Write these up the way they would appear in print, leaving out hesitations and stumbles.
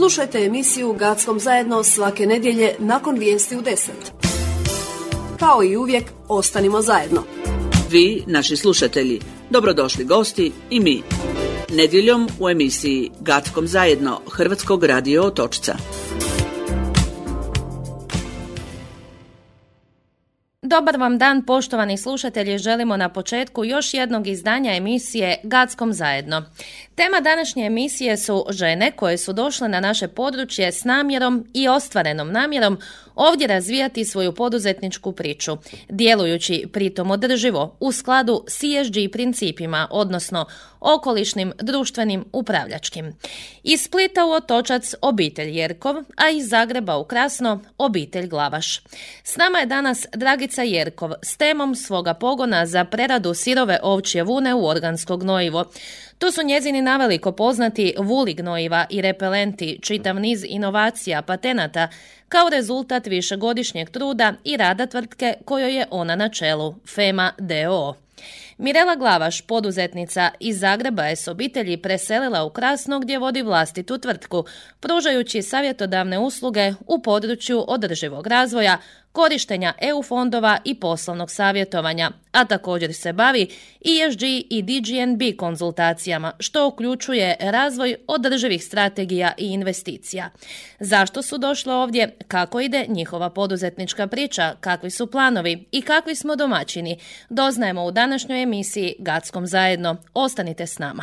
Slušajte emisiju Gackom zajedno svake nedjelje nakon vijesti u 10. Kao i uvijek, ostanimo zajedno. Vi, naši slušatelji, dobrodošli gosti i mi. Nedjeljom u emisiji Gackom zajedno Hrvatskog radio Otočca. Dobar vam dan, poštovani slušatelji, želimo na početku još jednog izdanja emisije Gackom zajedno. Tema današnje emisije su žene koje su došle na naše područje s namjerom i ostvarenom namjerom ovdje razvijati svoju poduzetničku priču, djelujući pritom održivo u skladu s ESG principima, odnosno okolišnim, društvenim, upravljačkim. Iz Splita u Otočac obitelj Jerkov, a iz Zagreba u Krasno obitelj Glavaš. S nama je danas Dragica Jerkov s temom svoga pogona za preradu sirove ovčje vune u organsko gnojivo. Tu su njezini naveliko poznati vuli gnojiva i repelenti, čitav niz inovacija, patenata, kao rezultat višegodišnjeg truda i rada tvrtke kojoj je ona na čelu, FEMA d.o.o. Mirela Glavaš, poduzetnica iz Zagreba, je s obitelji preselila u Krasno gdje vodi vlastitu tvrtku, pružajući savjetodavne usluge u području održivog razvoja, korištenja EU fondova i poslovnog savjetovanja, a također se bavi ESG i DGNB konzultacijama, što uključuje razvoj održivih strategija i investicija. Zašto su došle ovdje, kako ide njihova poduzetnička priča, kakvi su planovi i kakvi smo domaćini, doznajemo u današnjoj emisiji Gackom zajedno. Ostanite s nama.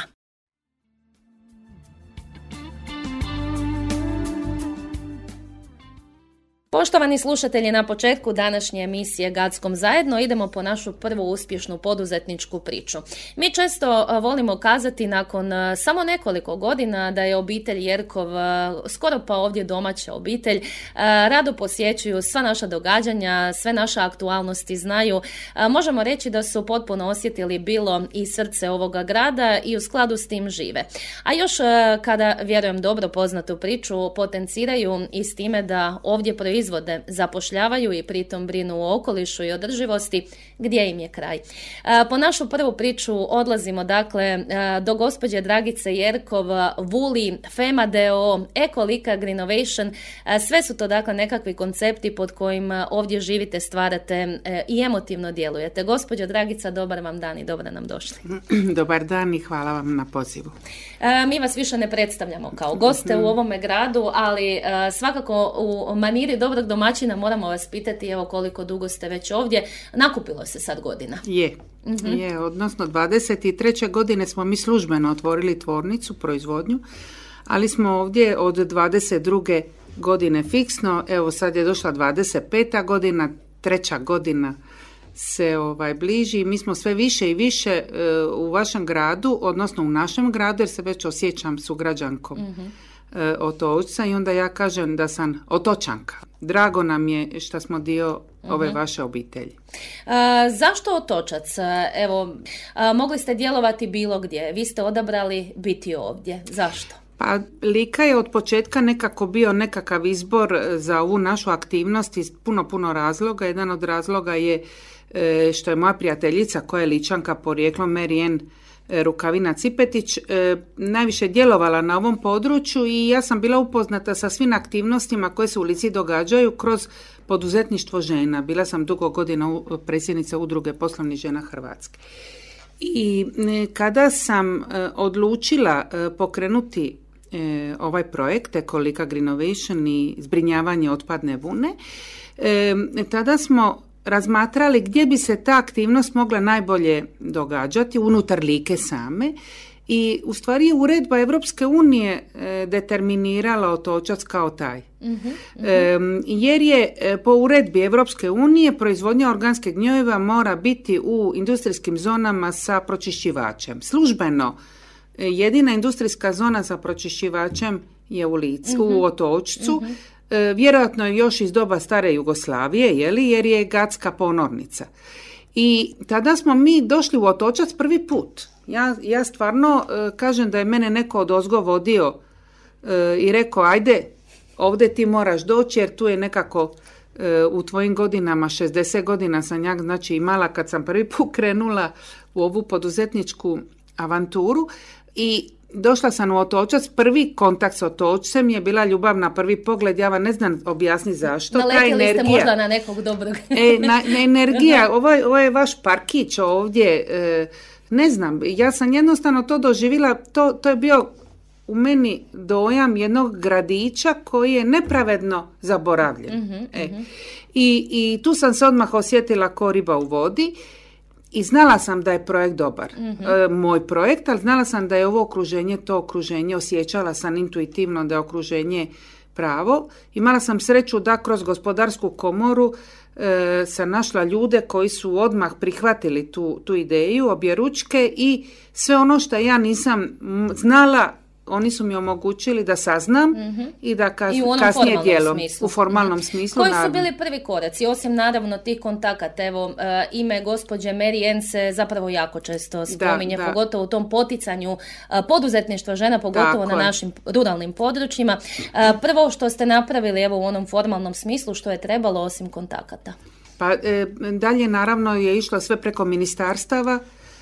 Poštovani slušatelji, na početku današnje emisije Gackom zajedno idemo po našu prvu uspješnu poduzetničku priču. Mi često volimo kazati nakon samo nekoliko godina da je obitelj Jerkov skoro pa ovdje domaća obitelj. Rado posjećuju sva naša događanja, sve naše aktualnosti znaju. Možemo reći da su potpuno osjetili bilo i srce ovoga grada i u skladu s tim žive. A još kada, vjerujem, dobro poznatu priču potenciraju i s time da ovdje proizvode, zapošljavaju i pritom brinu o okolišu i održivosti, gdje im je kraj. Po našu prvu priču odlazimo dakle do gospođe Dragice Jerkov, Vuli, FEMA d.o.o., Ekolika Greenovation. Sve su to dakle nekakvi koncepti pod kojima ovdje živite, stvarate i emotivno djelujete. Gospođo Dragica, dobar vam dan i dobro nam došli. Dobar dan i hvala vam na pozivu. Mi vas više ne predstavljamo kao goste u ovome gradu, ali svakako u maniri dobrog domaćina moramo vas pitati, evo, koliko dugo ste već ovdje. Nakupilo se sad godina. Je, odnosno 23. godine smo mi službeno otvorili tvornicu, proizvodnju, ali smo ovdje od 22. godine fiksno. Evo sad je došla 25. godina, 3. godina se bliži. Mi smo sve više i više u vašem gradu, odnosno u našem gradu, jer se već osjećam sugrađankom Otočca i onda ja kažem da sam Otočanka. Drago nam je što smo dio ove vaše obitelji. Zašto Otočac? Evo, mogli ste djelovati bilo gdje. Vi ste odabrali biti ovdje. Zašto? Pa Lika je od početka nekako bio nekakav izbor za ovu našu aktivnost iz puno razloga. Jedan od razloga je što je moja prijateljica koja je Ličanka porijeklom, Marijen Rukavina-Cipetić, najviše djelovala na ovom području i ja sam bila upoznata sa svim aktivnostima koje se u Lici događaju kroz poduzetništvo žena. Bila sam dugo godina predsjednica Udruge poslovnih žena Hrvatske. I kada sam odlučila pokrenuti ovaj projekt Ekolika Greenovation i zbrinjavanje otpadne vune, tada smo razmatrali gdje bi se ta aktivnost mogla najbolje događati unutar Like same i u stvari je uredba Europske unije determinirala Otočac kao taj. Jer je po uredbi Europske unije proizvodnja organske gnojiva mora biti u industrijskim zonama sa pročišćivačem. Službeno jedina industrijska zona sa pročišćivačem je u Lici, u Otočcu. Vjerojatno je još iz doba stare Jugoslavije, jer je Gacka ponornica. I tada smo mi došli u Otočac prvi put. Ja stvarno kažem da je mene neko odozgo vodio i rekao, ajde, ovdje ti moraš doći jer tu je nekako u tvojim godinama, 60 godina sam ja znači imala kad sam prvi put krenula u ovu poduzetničku avanturu i došla sam u Otočac, prvi kontakt s Otočcem je bila ljubav na prvi pogled, ja vam ne znam objasniti zašto. Naletili ste možda na nekog dobrog. Energija, ovo je vaš parkić ovdje, ne znam, ja sam jednostavno to doživjela, to je bio u meni dojam jednog gradića koji je nepravedno zaboravljen. I tu sam se odmah osjetila ko riba u vodi i znala sam da je projekt dobar. Moj projekt, ali znala sam da je ovo okruženje, to okruženje, osjećala sam intuitivno da je okruženje pravo. Imala sam sreću da kroz gospodarsku komoru sam našla ljude koji su odmah prihvatili tu ideju objeručke i sve ono što ja nisam znala, oni su mi omogućili da saznam i da kasnije djelom u formalnom smislu. Koji su bili prvi koraci, osim naravno tih kontakata? Evo, ime gospođe Mary Ann se zapravo jako često spominje, pogotovo u tom poticanju poduzetništva žena, pogotovo na našim ruralnim područjima. Prvo što ste napravili, evo, u onom formalnom smislu, što je trebalo osim kontakata? Pa dalje naravno je išlo sve preko ministarstava.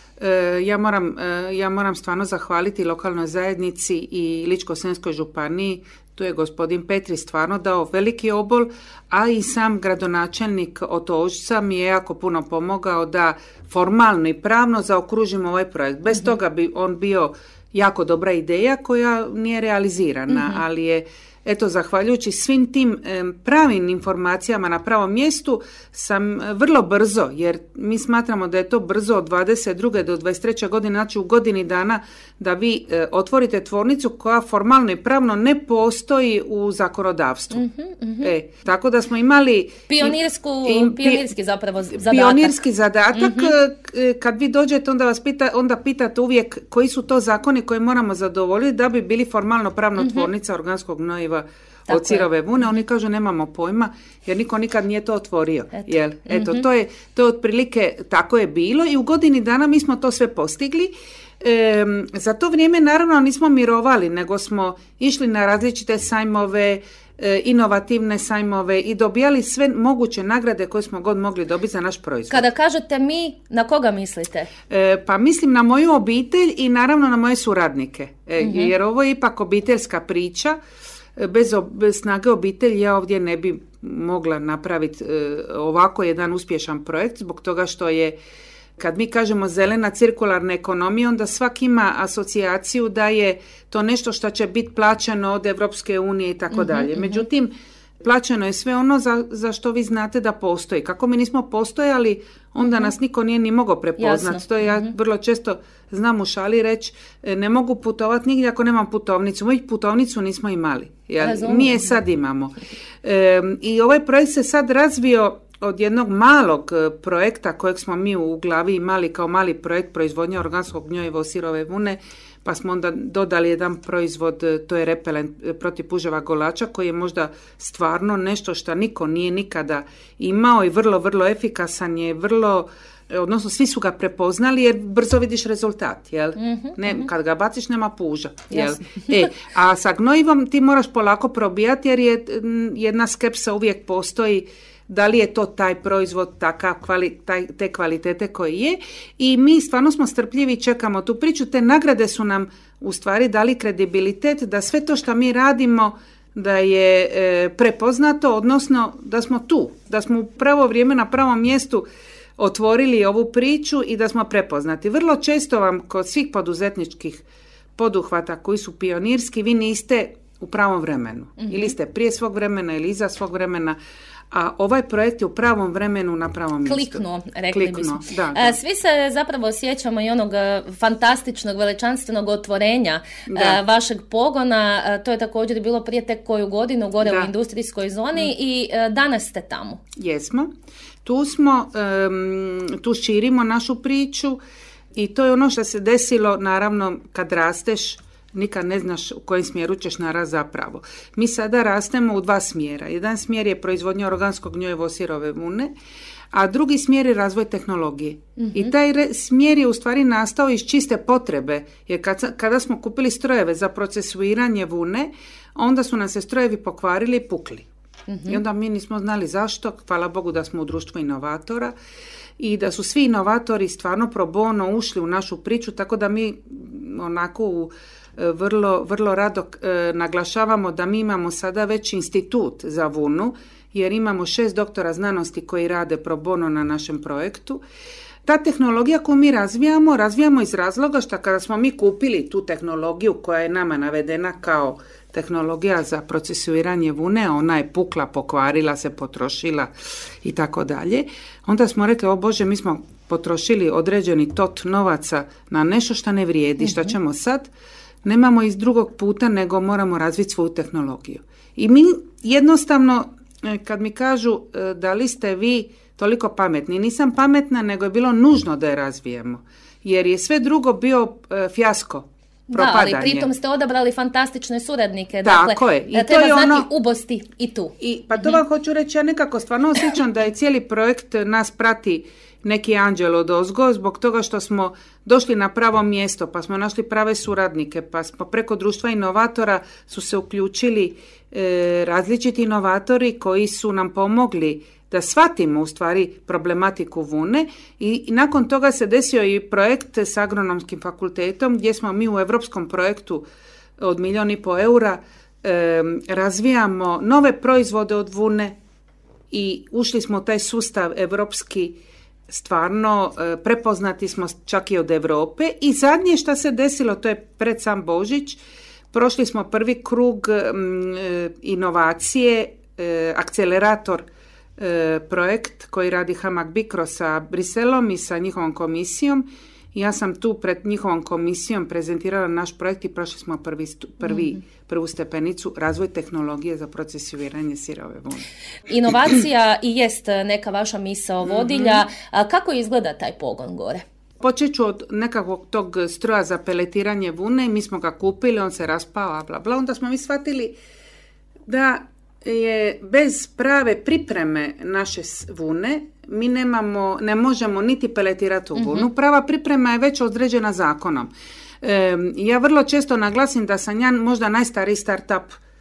Ja moram stvarno zahvaliti lokalnoj zajednici i Ličko-senjskoj županiji. Tu je gospodin Petri stvarno dao veliki obol, a i sam gradonačelnik Otočca mi je jako puno pomogao da formalno i pravno zaokružimo ovaj projekt. Bez toga bi on bio jako dobra ideja koja nije realizirana, ali je eto, zahvaljujući svim tim pravim informacijama na pravom mjestu sam vrlo brzo, jer mi smatramo da je to brzo od 22. do 23. godine, znači u godini dana da vi otvorite tvornicu koja formalno i pravno ne postoji u zakonodavstvu. Tako da smo imali pionirski zapravo zadatak. Pionirski zadatak, kad vi dođete onda pitate uvijek koji su to zakoni koje moramo zadovoljiti da bi bili formalno pravno tvornica organskog gnojiva od sirove vune. Oni kažu nemamo pojma jer niko nikad nije to otvorio. Eto, to je otprilike tako je bilo i u godini dana mi smo to sve postigli. Za to vrijeme naravno nismo mirovali, nego smo išli na različite sajmove, inovativne sajmove i dobijali sve moguće nagrade koje smo god mogli dobiti za naš proizvod. Kada kažete mi, na koga mislite? Pa mislim na moju obitelj i naravno na moje suradnike. Jer ovo je ipak obiteljska priča. Bez snage obitelji ja ovdje ne bi mogla napraviti ovako jedan uspješan projekt, zbog toga što je, kad mi kažemo zelena cirkularna ekonomija, onda svaki ima asocijaciju da je to nešto što će biti plaćeno od Europske unije i tako dalje. Međutim, plaćeno je sve ono za što vi znate da postoji. Kako mi nismo postojali, onda nas niko nije ni mogao prepoznati. To ja vrlo često znam u šali reći, ne mogu putovati nigdje ako nemam putovnicu. Moju putovnicu nismo imali. Mi je sad imamo. I ovaj projekt se sad razvio od jednog malog projekta kojeg smo mi u glavi imali kao mali projekt proizvodnje organskog gnjojiva od sirove vune, pa smo onda dodali jedan proizvod, to je repelent protiv puževa golača, koji je možda stvarno nešto što niko nije nikada imao i vrlo, vrlo efikasan je, odnosno svi su ga prepoznali jer brzo vidiš rezultat, jel? Kad ga baciš nema puža, jel? A sa gnojivom ti moraš polako probijati jer je jedna skepsa uvijek postoji da li je to taj proizvod te kvalitete koji je, i mi stvarno smo strpljivi i čekamo tu priču. Te nagrade su nam u stvari dali kredibilitet da sve to što mi radimo da je prepoznato, odnosno da smo tu, da smo u pravo vrijeme na pravom mjestu otvorili ovu priču i da smo prepoznati. Vrlo često vam kod svih poduzetničkih poduhvata koji su pionirski, vi niste u pravom vremenu. Ili ste prije svog vremena ili iza svog vremena, a ovaj projekt je u pravom vremenu na pravom mjestu. Rekli bismo. Da. Svi se zapravo sjećamo i onog fantastičnog, veličanstvenog otvorenja vašeg pogona. To je također bilo prije tek koju godinu gore u industrijskoj zoni i danas ste tamo. Jesmo. Tu smo, tu širimo našu priču i to je ono što se desilo, naravno, kad rasteš, nikad ne znaš u kojem smjeru ćeš narast zapravo. Mi sada rastemo u dva smjera. Jedan smjer je proizvodnja organskog gnjojiva od sirove vune, a drugi smjer je razvoj tehnologije. I taj smjer je u stvari nastao iz čiste potrebe, jer kada smo kupili strojeve za procesuiranje vune, onda su nam se strojevi pokvarili i pukli. I onda mi nismo znali zašto. Hvala Bogu da smo u društvu inovatora i da su svi inovatori stvarno pro bono ušli u našu priču, tako da mi onako vrlo rado naglašavamo da mi imamo sada već institut za vunu, jer imamo 6 doktora znanosti koji rade pro bono na našem projektu. Ta tehnologija koju mi razvijamo iz razloga što kada smo mi kupili tu tehnologiju koja je nama navedena kao tehnologija za procesuiranje vune, ona je pukla, pokvarila se, potrošila i tako dalje. Onda smo rekli, o Bože, mi smo potrošili određeni tot novaca na nešto što ne vrijedi, šta ćemo sad? Nemamo iz drugog puta, nego moramo razviti svoju tehnologiju. I mi jednostavno, kad mi kažu da li ste vi toliko pametni, nisam pametna, nego je bilo nužno da je razvijemo, jer je sve drugo bio fijasko. Propadanje. Da, ali pritom ste odabrali fantastične suradnike. Tako je. I treba znati ubosti i tu. Pa to vam hoću reći, ja nekako stvarno osjećam da je cijeli projekt nas prati neki anđel odozgo, zbog toga što smo došli na pravo mjesto, pa smo našli prave suradnike, pa smo preko društva inovatora su se uključili različiti inovatori koji su nam pomogli da shvatimo u stvari problematiku vune i nakon toga se desio i projekt s Agronomskim fakultetom gdje smo mi u europskom projektu od 1,5 milijuna eura razvijamo nove proizvode od vune i ušli smo u taj sustav europski, stvarno prepoznati smo čak i od Europe. I zadnje što se desilo, to je pred sam Božić, prošli smo prvi krug inovacije, akcelerator projekt koji radi HAMAG BICRO sa Briselom i sa njihovom komisijom. Ja sam tu pred njihovom komisijom prezentirala naš projekt i prošli smo prvu stepenicu, razvoj tehnologije za procesuiranje sirove vune. Inovacija i jest neka vaša misao vodilja. Kako izgleda taj pogon gore? Počet ću od nekakvog tog stroja za peletiranje vune, mi smo ga kupili, on se raspao, bla bla, onda smo mi shvatili da je bez prave pripreme naše vune mi ne možemo niti peletirati u vunu. Prava priprema je već određena zakonom. Ja vrlo često naglasim da sam ja možda najstariji startup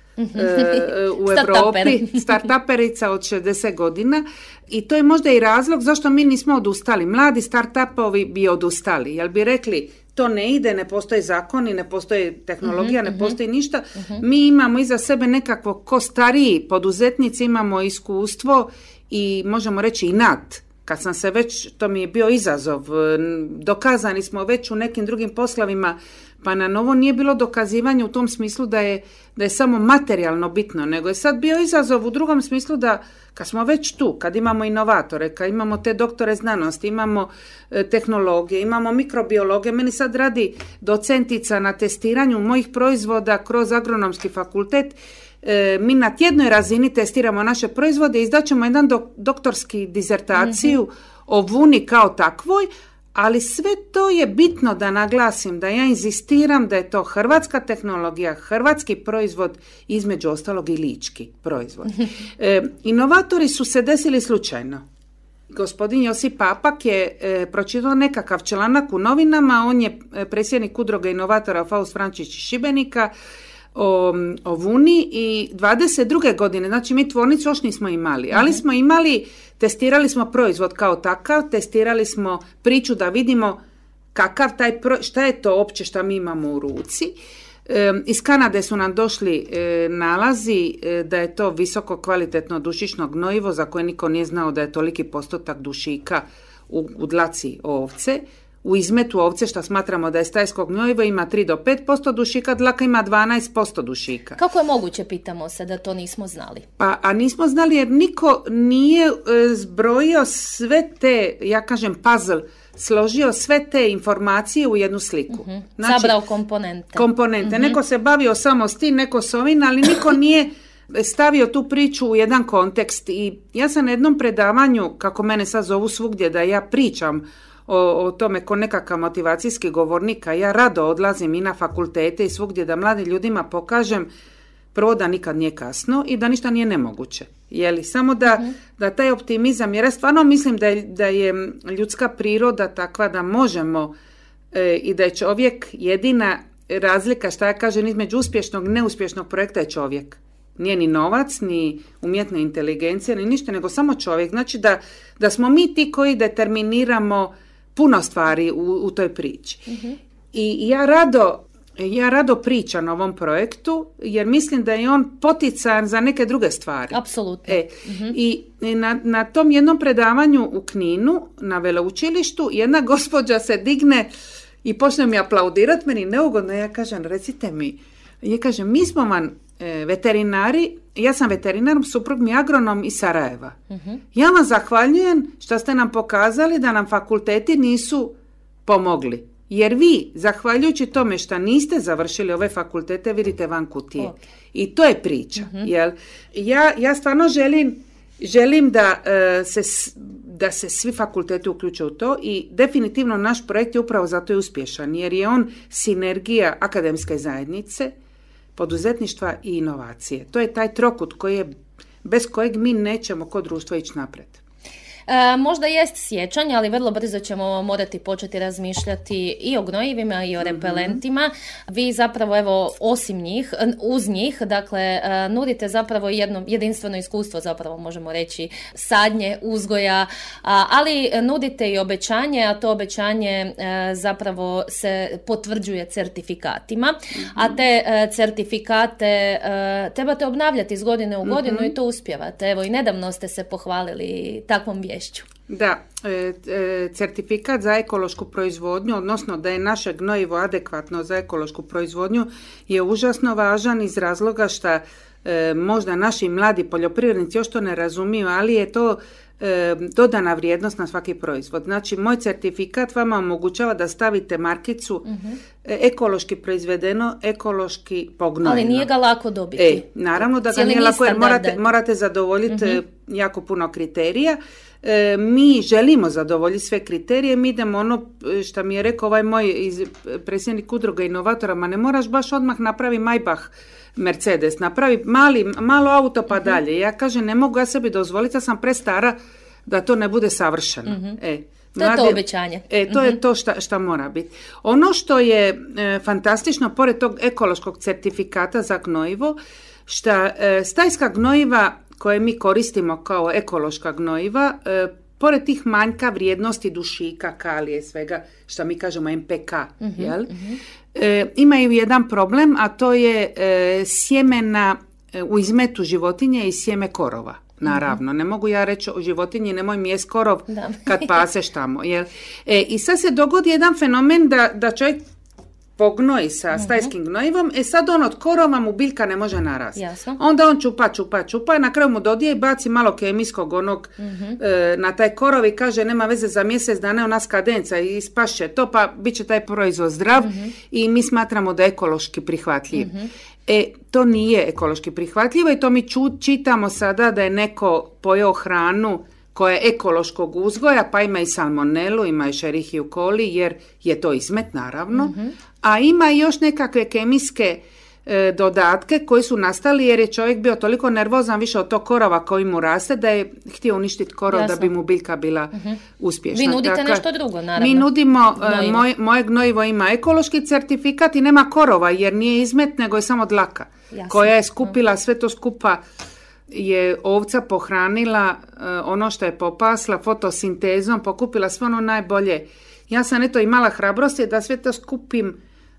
u Europi, startuperica od 60 godina i to je možda i razlog zašto mi nismo odustali. Mladi startupovi bi odustali, jer bi rekli to ne ide, ne postoje zakoni, ne postoji tehnologija, ne postoji ništa. Mi imamo iza sebe nekakvo ko stariji poduzetnici, imamo iskustvo i možemo reći inat. Kad sam se već, to mi je bio izazov, dokazani smo već u nekim drugim poslovima, pa na novo nije bilo dokazivanje u tom smislu da je samo materijalno bitno, nego je sad bio izazov u drugom smislu da kad smo već tu, kad imamo inovatore, kad imamo te doktore znanosti, imamo tehnologije, imamo mikrobiologe, meni sad radi docentica na testiranju mojih proizvoda kroz Agronomski fakultet. Mi na tjednoj razini testiramo naše proizvode i izdaćemo jedan doktorski dizertaciju o vuni kao takvoj, ali sve to je bitno da naglasim, da ja inzistiram da je to hrvatska tehnologija, hrvatski proizvod, između ostalog i lički proizvod. Inovatori su se desili slučajno. Gospodin Josip Papak je pročitao nekakav članak u novinama, on je predsjednik udruge inovatora Faust Vrančić iz Šibenika, o vuni i 22. godine, znači mi tvornicu još nismo imali, ali smo imali, testirali smo proizvod kao takav, testirali smo priču da vidimo kakav šta je to opće što mi imamo u ruci. Iz Kanade su nam došli nalazi da je to visoko kvalitetno dušično gnojivo za koje niko nije znao da je toliki postotak dušika u dlaci ovce. U izmetu ovce, što smatramo da je stajsko gnojivo, ima 3 do 5% dušika, dlaka ima 12% dušika. Kako je moguće, pitamo se, da to nismo znali? A nismo znali jer niko nije zbrojio sve te, ja kažem puzzle, složio sve te informacije u jednu sliku. Znači, zabrao komponente. Neko se bavio samo s tim, neko s ovim, ali niko nije stavio tu priču u jedan kontekst. I ja sam na jednom predavanju, kako mene sad zovu svugdje da ja pričam o tome ko nekakav motivacijski govornik, a ja rado odlazim i na fakultete i svugdje da mladim ljudima pokažem prvo da nikad nije kasno i da ništa nije nemoguće. Jeli, samo da taj optimizam, jer ja stvarno mislim da je ljudska priroda takva da možemo i da je čovjek jedina razlika, šta ja kažem, između uspješnog i neuspješnog projekta je čovjek. Nije ni novac, ni umjetna inteligencija, ni ništa, nego samo čovjek. Znači da smo mi ti koji determiniramo puno stvari u toj priči. I ja rado Ja rado pričam o ovom projektu jer mislim da je on poticajan za neke druge stvari. Apsolutno. I na tom jednom predavanju u Kninu na veleučilištu jedna gospođa se digne i počne mi aplaudirati, meni neugodno, ja kažem recite mi, ja kažem mi smo vam veterinari, ja sam veterinar, suprug mi agronom iz Sarajeva. Ja vam zahvaljujem što ste nam pokazali da nam fakulteti nisu pomogli. Jer vi, zahvaljujući tome što niste završili ove fakultete, vidite van kutije. Okay. I to je priča. Jel? Ja stvarno želim da se svi fakulteti uključe u to i definitivno naš projekt je upravo zato i uspješan, jer je on sinergija akademske zajednice, poduzetništva i inovacije. To je taj trokut bez kojeg mi nećemo kao društvo ići naprijed. Možda jest sjećanje, ali vrlo brzo ćemo morati početi razmišljati i o gnojivima i o repelentima. Vi zapravo, evo, osim njih, uz njih, dakle, nudite zapravo jedno jedinstveno iskustvo, zapravo možemo reći, sadnje, uzgoja, ali nudite i obećanje, a to obećanje zapravo se potvrđuje certifikatima, a te certifikate trebate obnavljati iz godine u godinu i to uspijevate. Evo, i nedavno ste se pohvalili takvom vješću. Da, certifikat za ekološku proizvodnju, odnosno da je naše gnojivo adekvatno za ekološku proizvodnju, je užasno važan iz razloga što možda naši mladi poljoprivrednici još to ne razumiju, ali je to dodana vrijednost na svaki proizvod. Znači, moj certifikat vama omogućava da stavite markicu ekološki proizvedeno, ekološki pognojeno. Ali nije ga lako dobiti. Naravno da ga nije lako, jer morate zadovoljiti jako puno kriterija. Mi želimo zadovoljiti sve kriterije, mi idemo ono što mi je rekao ovaj moj predsjednik udruga inovatora, ma ne moraš baš odmah napravi Maybach Mercedes, napravi malo auto pa dalje. Ja kažem, ne mogu ja sebi dozvoliti, ja sam prestara da to ne bude savršeno. To je to obećanje. To je to što mora biti. Ono što je fantastično, pored tog ekološkog certifikata za gnojivo, što stajska gnojiva koje mi koristimo kao ekološka gnojiva, pored tih manjka vrijednosti dušika, kalije, svega što mi kažemo MPK, jel? Imaju jedan problem, a to je sjemena u izmetu životinje i sjeme korova. Naravno, ne mogu ja reći o životinji nemoj mi jest korov kad paseš tamo. Jel? I sad se dogodi jedan fenomen da čovjek pognoji sa stajskim gnojivom, sad on od korova mu biljka ne može narasti. Onda on čupa, na kraju mu dodije i baci malo kemijskog onog na taj korov i kaže nema veze, za mjesec dana je ona skadenca i ispašće to, pa bit će taj proizvod zdrav i mi smatramo da je ekološki prihvatljiv. To nije ekološki prihvatljivo i to mi čitamo sada da je neko pojeo hranu koja je ekološkog uzgoja, pa ima i salmonelu, ima i Escherichia coli, jer je to izmet, naravno, a ima i još nekakve kemijske dodatke koji su nastali jer je čovjek bio toliko nervozan više od tog korova koji mu raste da je htio uništiti korov da bi mu biljka bila uspješna. Vi nudite nešto drugo, naravno. Mi nudimo, moje gnojivo ima ekološki certifikat i nema korova jer nije izmet, nego je samo dlaka koja je skupila sve to skupa. Je ovca pohranila ono što je popasla fotosintezom, pokupila sve ono najbolje. Ja sam imala hrabrosti da sve to skupim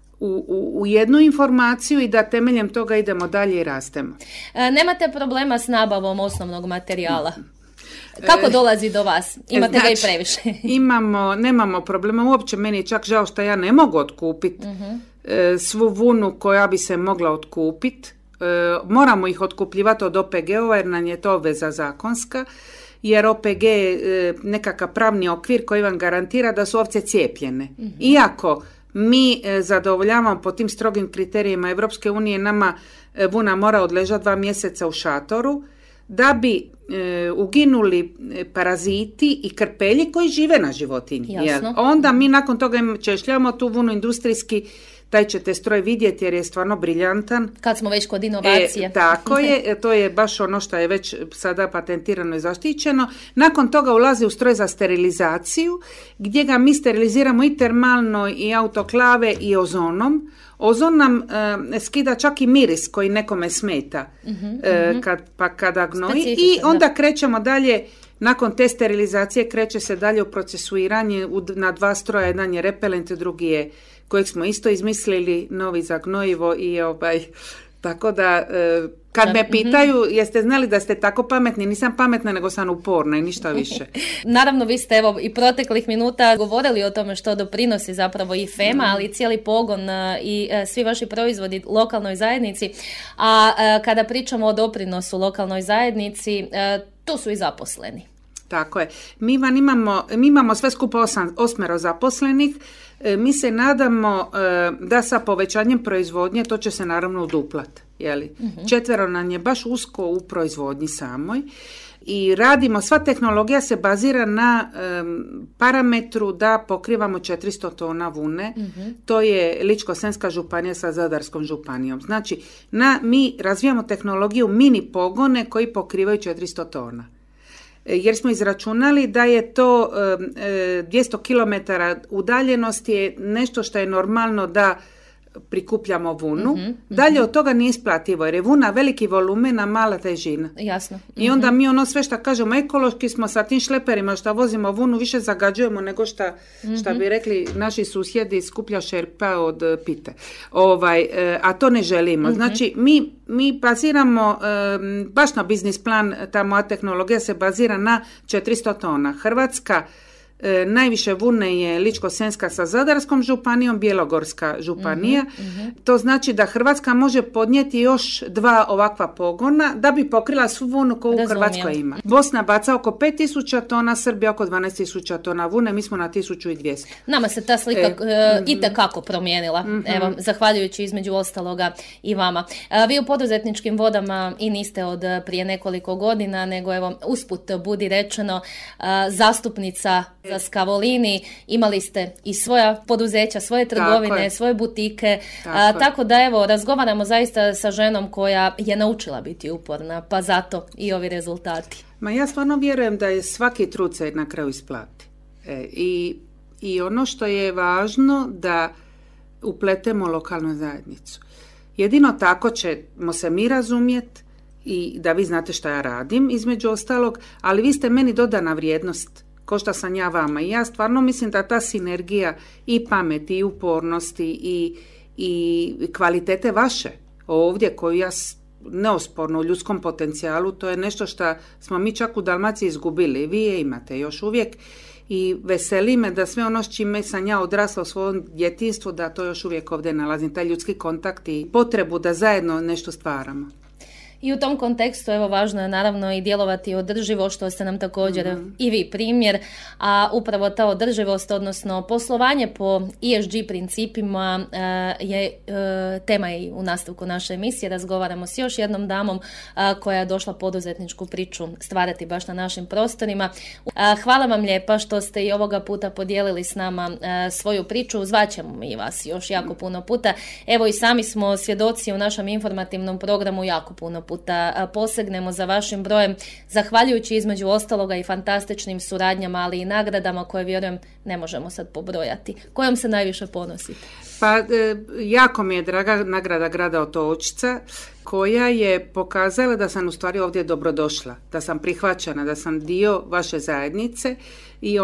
u jednu informaciju i da temeljem toga idemo dalje i rastemo. Nemate problema s nabavom osnovnog materijala? Kako dolazi do vas? Imate ga i previše? Nemamo problema. Uopće meni je čak žao što ja ne mogu otkupiti svu vunu koja bi se mogla otkupiti. Moramo ih otkupljivati od OPG-ova jer nam je to obveza zakonska, jer OPG je nekakav pravni okvir koji vam garantira da su ovce cijepljene. Iako mi zadovoljavamo po tim strogim kriterijima Europske unije, nama vuna mora odležati 2 mjeseca u šatoru da bi uginuli paraziti i krpelji koji žive na životinji. Onda mi nakon toga češljamo tu vunu industrijski. Taj ćete stroj vidjeti jer je stvarno briljantan. Kad smo već kod inovacije. Tako je, to je baš ono što je već sada patentirano i zaštićeno. Nakon toga ulazi u stroj za sterilizaciju, gdje ga mi steriliziramo i termalno i autoklave i ozonom. Ozon nam skida čak i miris koji nekome smeta kada gnoji. I onda krećemo dalje Nakon te sterilizacije kreće se dalje u procesuiranje na 2 stroja, jedan je repelent, drugi je kojeg smo isto izmislili, novi za gnojivo i tako da kad me pitaju jeste znali da ste tako pametni, nisam pametna nego sam uporna i ništa više. Naravno, vi ste i proteklih minuta govorili o tome što doprinosi zapravo i FEMA, ali i cijeli pogon i svi vaši proizvodi lokalnoj zajednici. A kada pričamo o doprinosu lokalnoj zajednici, tu su i zaposleni. Tako je. Mi imamo sve skupo 8 zaposlenih. Mi se nadamo da sa povećanjem proizvodnje to će se naravno uduplati. 4 nam je baš usko u proizvodnji samoj i radimo, sva tehnologija se bazira na parametru da pokrivamo 400 tona vune. To je Ličko-senjska županija sa Zadarskom županijom. Znači, mi razvijamo tehnologiju mini pogone koji pokrivaju 400 tona. Jer smo izračunali da je to 200 km udaljenosti je nešto što je normalno da prikupljamo vunu. Dalje od toga nije isplativo jer je vuna veliki volumen, a mala težina. Jasno. I onda mi sve što kažemo ekološki smo sa tim šleperima što vozimo vunu više zagađujemo nego što bi rekli naši susjedi skuplja šerpa od pite. A to ne želimo. Znači mi baziramo baš na biznis plan, ta moja tehnologija se bazira na 400 tona. Hrvatska najviše vune je Ličko-senjska sa Zadarskom županijom, Bjelogorska županija. To znači da Hrvatska može podnijeti još 2 ovakva pogona da bi pokrila svu vunu koju u Hrvatskoj ima. Bosna baca oko 5000 tona, Srbija oko 12.000 tona vune, mi smo na 1200. Nama se ta slika itekako promijenila, evo, zahvaljujući između ostaloga i vama. Vi u poduzetničkim vodama i niste od prije nekoliko godina, nego evo, usput budi rečeno, zastupnica za Scavolini, imali ste i svoja poduzeća, svoje trgovine, svoje butike, tako da evo, razgovaramo zaista sa ženom koja je naučila biti uporna, pa zato i ovi rezultati. Ma ja stvarno vjerujem da je svaki trud se na kraju isplati. I ono što je važno da upletemo lokalnu zajednicu. Jedino tako ćemo se mi razumjeti i da vi znate šta ja radim, između ostalog, ali vi ste meni dodana vrijednost ko što sam ja vama. I ja stvarno mislim da ta sinergija i pameti i upornosti i kvalitete vaše ovdje koju ja neosporno u ljudskom potencijalu, to je nešto što smo mi čak u Dalmaciji izgubili. Vi je imate još uvijek i veseli me da sve ono s čime sam ja odrasla u svojom djetinjstvu, da to još uvijek ovdje nalazim, taj ljudski kontakt i potrebu da zajedno nešto stvaramo. I u tom kontekstu, evo, važno je naravno i djelovati održivo, što ste nam također i vi primjer, a upravo ta održivost, odnosno poslovanje po ESG principima je tema i u nastavku naše emisije. Razgovaramo s još jednom damom koja je došla poduzetničku priču stvarati baš na našim prostorima. Hvala vam lijepa što ste i ovoga puta podijelili s nama svoju priču. Zvaćemo mi vas još jako puno puta. Evo i sami smo svjedoci u našem informativnom programu jako puno puta posegnemo za vašim brojem, zahvaljujući između ostaloga i fantastičnim suradnjama, ali i nagradama koje, vjerujem, ne možemo sad pobrojati. Kojom se najviše ponosite? Pa jako mi je draga nagrada grada Otočca, koja je pokazala da sam u stvari ovdje dobrodošla, da sam prihvaćena, da sam dio vaše zajednice i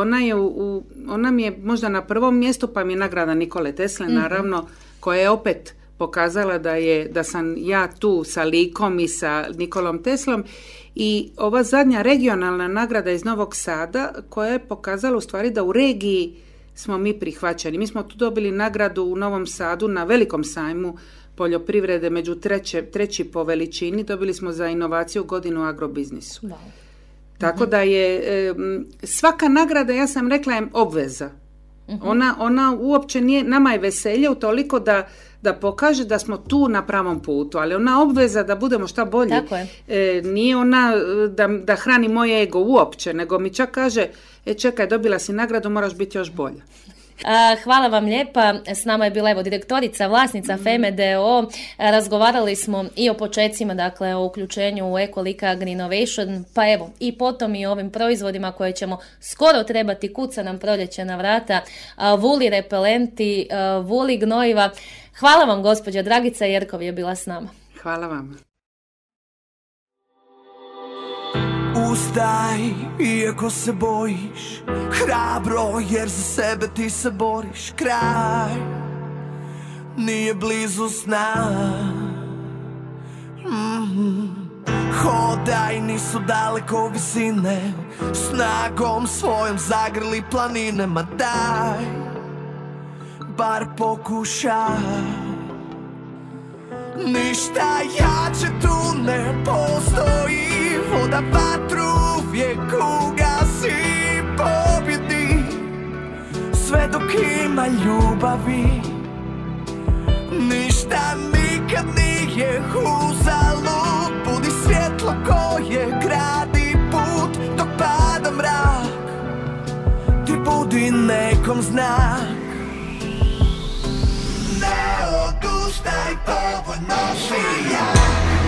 ona mi je možda na prvom mjestu, pa mi je nagrada Nikole Tesle, naravno, koja je opet pokazala da sam ja tu sa likom i sa Nikolom Teslom i ova zadnja regionalna nagrada iz Novog Sada koja je pokazala u stvari da u regiji smo mi prihvaćeni. Mi smo tu dobili nagradu u Novom Sadu na velikom sajmu poljoprivrede, među treći po veličini, dobili smo za inovaciju godinu u agrobiznisu. Wow. Tako da je svaka nagrada, ja sam rekla, je obveza. Ona uopće nije, nama je veselje utoliko da pokaže da smo tu na pravom putu, ali ona obveza da budemo šta bolji. Tako je. Nije ona da hrani moje ego uopće, nego mi čak kaže, čekaj, dobila si nagradu, moraš biti još bolja. Hvala vam lijepa. S nama je bila evo direktorica, vlasnica FEME d.o.o. Razgovarali smo i o počecima, dakle o uključenju u Ekolika Agri Innovation, pa evo i potom i o ovim proizvodima koje ćemo skoro trebati, kuca nam proljeće na vrata, vuli repelenti, vuli gnojiva. Hvala vam, gospođa Dragica Jerkov je bila s nama. Hvala vam. U odustaj, iako se bojiš. Hrabro, jer za sebe ti se boriš. Kraj nije blizu sna. Hodaj, nisu daleko visine. Snagom svojom zagrli planine. Ma daj, bar pokušaj. Ništa jače tu ne postoji. Voda vatru uvijek ugasi. Pobjedi sve dok ima ljubavi. Ništa nikad nije uzalud. Budi svjetlo koje gradi put. Dok pada mrak, ti budi nekom znak. Ne odustaj, dovoljno si jak.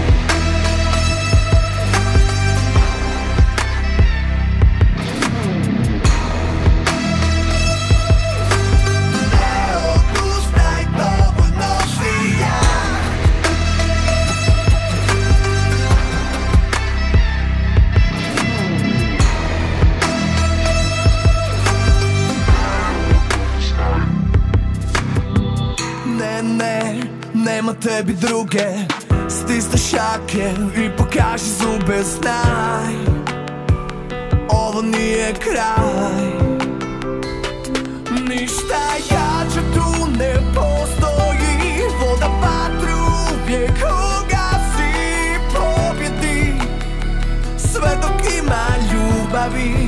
Nema tebi druge, stisni šake i pokaži zube. Znaj, ovo nije kraj. Ništa jače tu ne postoji. Voda vatru uvijek ugasi. Pobjedi sve dok ima ljubavi.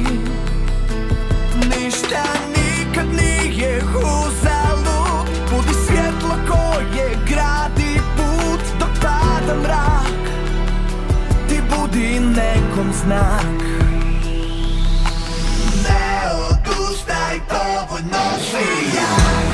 Ništa nikad nije uzalud. Budi svjetlo koje gradi put. Dok pada mrak, ti budi nekom znak. Ne odustaj, dovoljno si jak.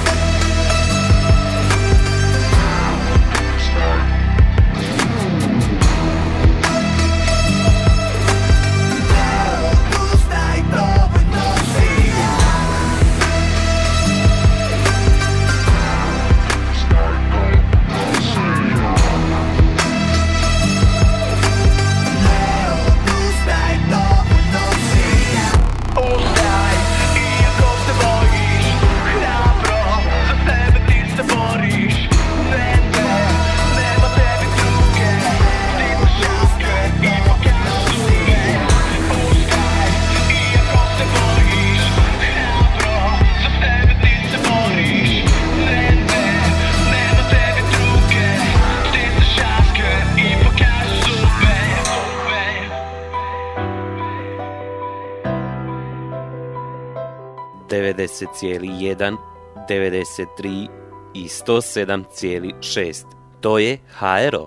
...90,1, 93 i 107,6. To je HRO.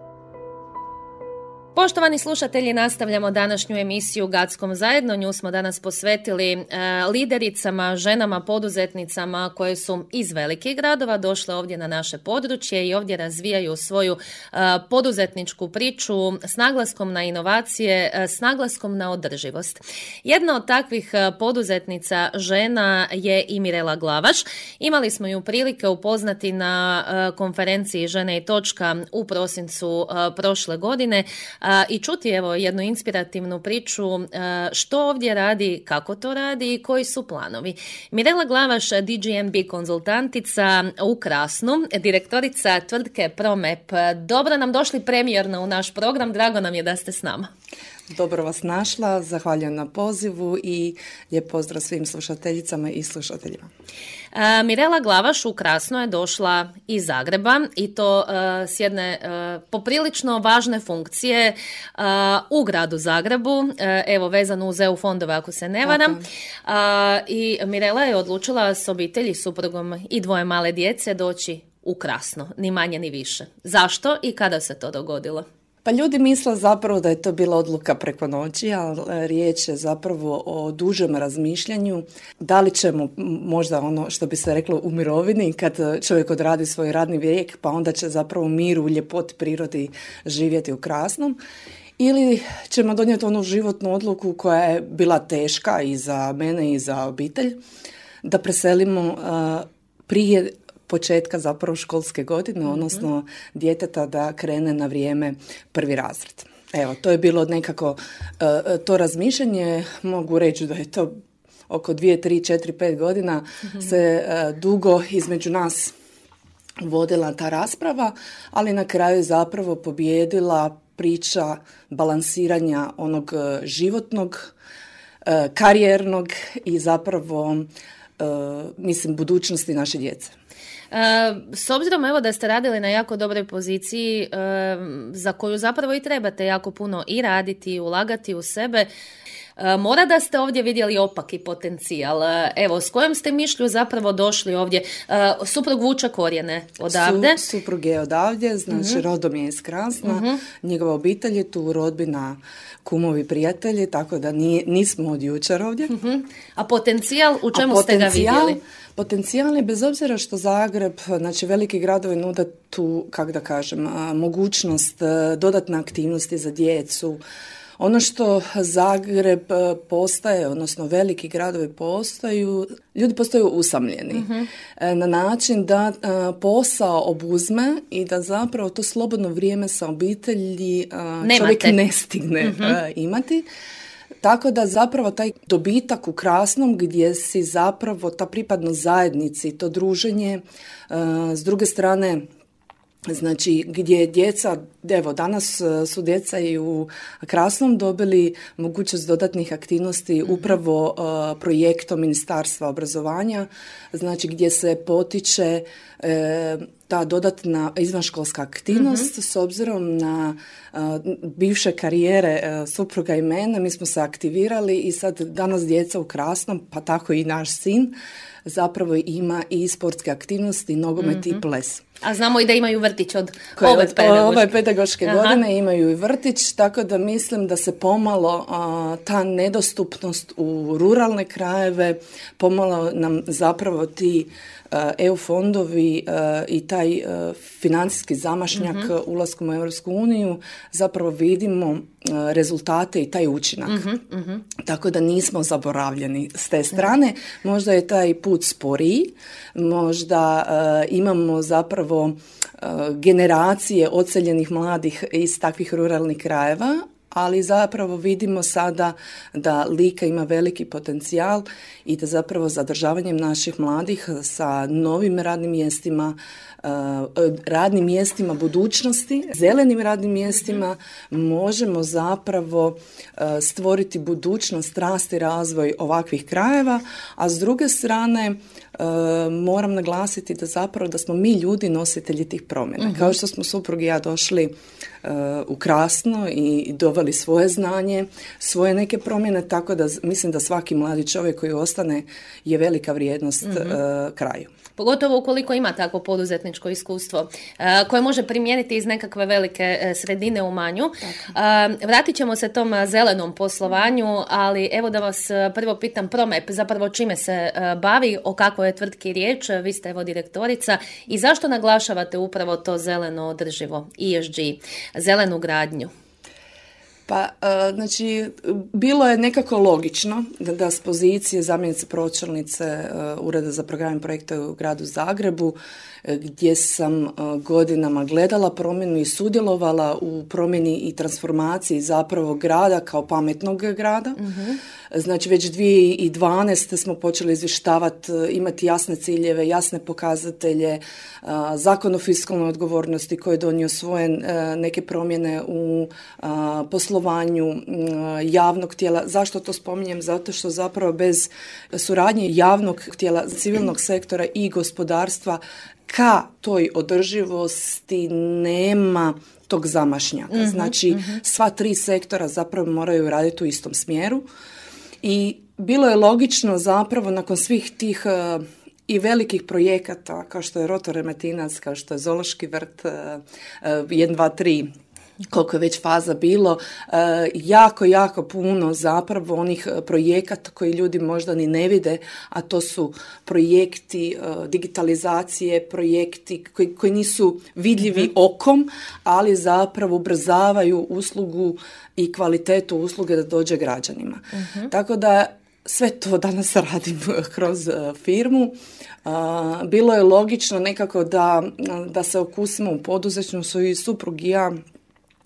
Poštovani slušatelji, nastavljamo današnju emisiju Gatskom zajedno. Nju smo danas posvetili lidericama, ženama, poduzetnicama koje su iz velikih gradova došle ovdje na naše područje i ovdje razvijaju svoju poduzetničku priču s naglaskom na inovacije, s naglaskom na održivost. Jedna od takvih poduzetnica žena je i Mirela Glavaš. Imali smo ju prilike upoznati na konferenciji Žene i točka u prosincu prošle godine i čuti evo jednu inspirativnu priču što ovdje radi, kako to radi i koji su planovi. Mirela Glavaš, DGNB konzultantica u Krasnu, direktorica tvrtke Promap. Dobro nam došli premijerno u naš program, drago nam je da ste s nama. Dobro vas našla, zahvaljujem na pozivu i lijep pozdrav svim slušateljicama i slušateljima. Mirela Glavaš u Krasno je došla iz Zagreba i to s jedne poprilično važne funkcije u gradu Zagrebu, evo vezano uz EU fondove ako se ne varam. I Mirela je odlučila s obitelji, suprugom i 2 male djece doći u Krasno, ni manje ni više. Zašto i kada se to dogodilo? Pa ljudi misle zapravo da je to bila odluka preko noći, ali riječ je zapravo o dužem razmišljanju. Da li ćemo možda ono što bi se reklo u mirovini kad čovjek odradi svoj radni vijek, pa onda će zapravo u miru, u ljepoti prirodi živjeti u Krasnom. Ili ćemo donijeti onu životnu odluku koja je bila teška i za mene i za obitelj, da preselimo prije početka zapravo školske godine, odnosno djeteta da krene na vrijeme 1. razred. Evo, to je bilo nekako to razmišljanje, mogu reći da je to oko 2, 3, 4, 5 godina se dugo između nas vodila ta rasprava, ali na kraju je zapravo pobijedila priča balansiranja onog životnog, karijernog i zapravo, mislim, budućnosti naše djece. S obzirom evo da ste radili na jako dobroj poziciji za koju zapravo i trebate jako puno i raditi i ulagati u sebe, mora da ste ovdje vidjeli opaki potencijal. Evo, s kojom ste mišlju zapravo došli ovdje? Suprug vuče korijene odavde? Suprug je odavdje, znači rodom je iz Krasna, njegova obitelj je tu, rodbina, kumovi, prijatelji, tako da nismo od jučer ovdje. A potencijal, u čemu ste ga vidjeli? Potencijal je, bez obzira što Zagreb, znači veliki gradovi nude tu, kako da kažem, mogućnost dodatne aktivnosti za djecu. Ono što Zagreb postaje, odnosno veliki gradovi postaju, ljudi postaju usamljeni na način da posao obuzme i da zapravo to slobodno vrijeme sa obitelji čovjek ne stigne imati. Tako da zapravo taj dobitak u Krasnom gdje si zapravo ta pripadnost zajednici, to druženje, s druge strane, znači gdje djeca, evo danas su djeca i u Krasnom dobili mogućnost dodatnih aktivnosti upravo projektom Ministarstva obrazovanja, znači gdje se potiče ta dodatna izvanškolska aktivnost s obzirom na bivše karijere supruga i mene. Mi smo se aktivirali i sad danas djeca u Krasnom, pa tako i naš sin, zapravo ima i sportske aktivnosti, nogomet i ples. A znamo i da imaju vrtić od ove pedagoške godine, imaju i vrtić, tako da mislim da se pomalo ta nedostupnost u ruralne krajeve, pomalo nam zapravo ti EU fondovi i taj financijski zamašnjak ulaskom u Europsku uniju, zapravo vidimo rezultate i taj učinak. Tako da nismo zaboravljeni s te strane. Možda je taj put sporiji, možda imamo zapravo generacije odseljenih mladih iz takvih ruralnih krajeva, ali zapravo vidimo sada da Lika ima veliki potencijal i da zapravo zadržavanjem naših mladih sa novim radnim mjestima budućnosti, zelenim radnim mjestima, možemo zapravo stvoriti budućnost, rast i razvoj ovakvih krajeva, a s druge strane moram naglasiti da zapravo da smo mi ljudi nositelji tih promjena. Kao što smo suprug i ja došli u Krasno i doveli svoje znanje, svoje neke promjene, tako da mislim da svaki mladi čovjek koji ostane je velika vrijednost kraju. Pogotovo ukoliko ima takvo poduzetničko iskustvo koje može primijeniti iz nekakve velike sredine u manju. Vratit ćemo se tom zelenom poslovanju, ali evo da vas prvo pitam, Promep zapravo čime se bavi, o kakvoj je tvrtki riječ, vi ste evo direktorica i zašto naglašavate upravo to zeleno održivo, ESG, zelenu gradnju? Pa, znači, bilo je nekako logično da s pozicije zamjenice pročelnice Ureda za program i projekte u gradu Zagrebu, gdje sam godinama gledala promjenu i sudjelovala u promjeni i transformaciji zapravo grada kao pametnog grada. Znači, već 2012. smo počeli izvještavati, imati jasne ciljeve, jasne pokazatelje, zakon o fiskalnoj odgovornosti koji je donio svoje neke promjene u poslovanju javnog tijela. Zašto to spominjem? Zato što zapravo bez suradnje javnog tijela, civilnog sektora i gospodarstva ka toj održivosti nema tog zamašnjaka. Znači, sva tri sektora zapravo moraju raditi u istom smjeru i bilo je logično zapravo nakon svih tih i velikih projekata kao što je Rotor Remetinac, kao što je Zoološki vrt, 1, 2, 3, koliko je već faza bilo, jako puno zapravo onih projekata koji ljudi možda ni ne vide, a to su projekti digitalizacije, projekti koji nisu vidljivi okom, ali zapravo ubrzavaju uslugu i kvalitetu usluge da dođe građanima. Tako da sve to danas radim kroz firmu. Bilo je logično nekako da se okusimo u poduzetništvu i suprug i ja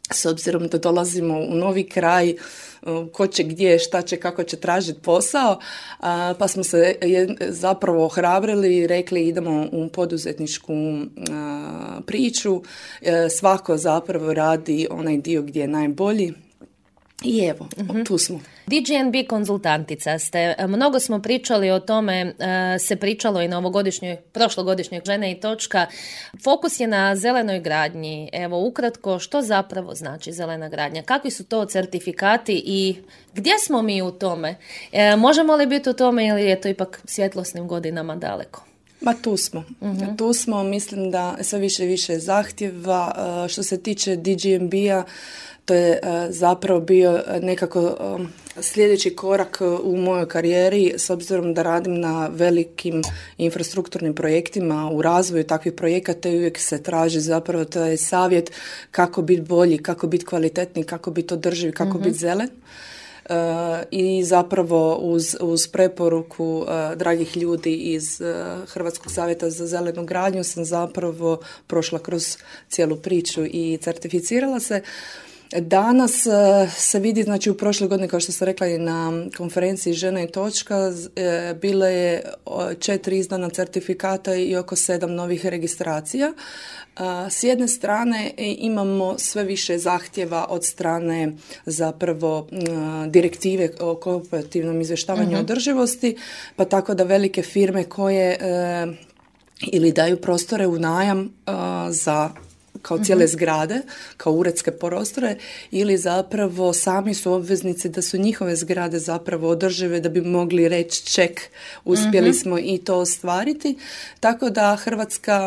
s obzirom da dolazimo u novi kraj, ko će gdje, šta će, kako će tražiti posao, pa smo se zapravo ohrabrili i rekli idemo u poduzetničku priču. Svako zapravo radi onaj dio gdje je najbolji. I evo, tu smo. DGNB konzultantica ste. Mnogo smo pričali o tome, se pričalo i na prošlogodišnjoj Žene i točka. Fokus je na zelenoj gradnji. Evo, ukratko, što zapravo znači zelena gradnja? Kakvi su to certifikati i gdje smo mi u tome? Možemo li biti u tome ili je to ipak svjetlosnim godinama daleko? Ma tu smo. Tu smo, mislim da sve više i više zahtjeva. Što se tiče DGNB-a, to je zapravo bio nekako sljedeći korak u mojoj karijeri, s obzirom da radim na velikim infrastrukturnim projektima, u razvoju takvih projekata i uvijek se traži zapravo taj savjet kako biti bolji, kako biti kvalitetniji, kako biti održiv, kako biti zelen. I zapravo uz preporuku dragih ljudi iz Hrvatskog savjeta za zelenu gradnju sam zapravo prošla kroz cijelu priču i certificirala se. Danas se vidi, znači u prošloj godini, kao što sam rekla i na konferenciji Žena i točka, bilo je 4 izdana certifikata i oko 7 novih registracija. S jedne strane imamo sve više zahtjeva od strane zapravo direktive o kooperativnom izvještavanju održivosti, pa tako da velike firme koje ili daju prostore u najam za kao cijele zgrade, kao uredske prostore, ili zapravo sami su obveznici da su njihove zgrade zapravo održive, da bi mogli reći ček, uspjeli smo i to ostvariti. Tako da Hrvatska